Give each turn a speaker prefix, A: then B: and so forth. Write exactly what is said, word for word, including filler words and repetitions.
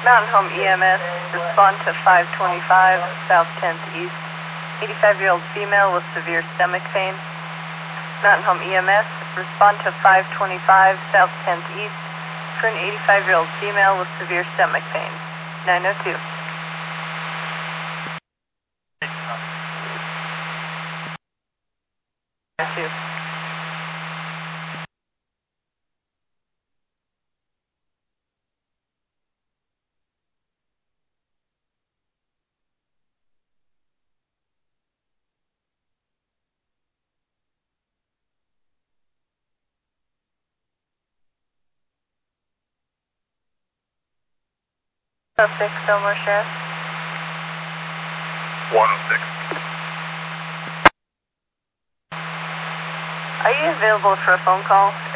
A: Mountain Home E M S, respond to five twenty-five South tenth East. eighty-five-year-old female with severe stomach pain. Mountain Home E M S, respond to five twenty-five South tenth East for an eighty-five-year-old female with severe stomach pain. nine oh two. two. oh six, Fillmore Sheriff.
B: one oh six.
A: Are you available for a phone call?